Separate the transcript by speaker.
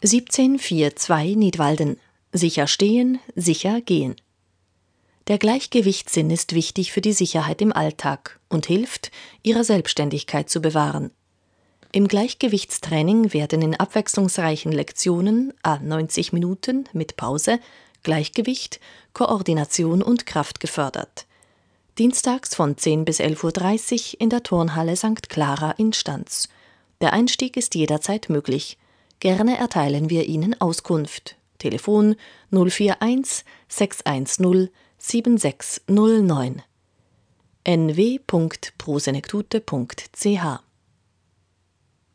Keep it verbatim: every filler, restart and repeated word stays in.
Speaker 1: siebzehn vier zwei Nidwalden. Sicher stehen, sicher gehen. Der Gleichgewichtssinn ist wichtig für die Sicherheit im Alltag und hilft, ihre Selbstständigkeit zu bewahren. Im Gleichgewichtstraining werden in abwechslungsreichen Lektionen à neunzig Minuten mit Pause Gleichgewicht, Koordination und Kraft gefördert. Dienstags von zehn bis elf Uhr dreißig in der Turnhalle Sankt Clara in Stans. Der Einstieg ist jederzeit möglich. Gerne erteilen wir Ihnen Auskunft. Telefon null vier eins sechs eins null sieben sechs null neun n w punkt prosenektute punkt c h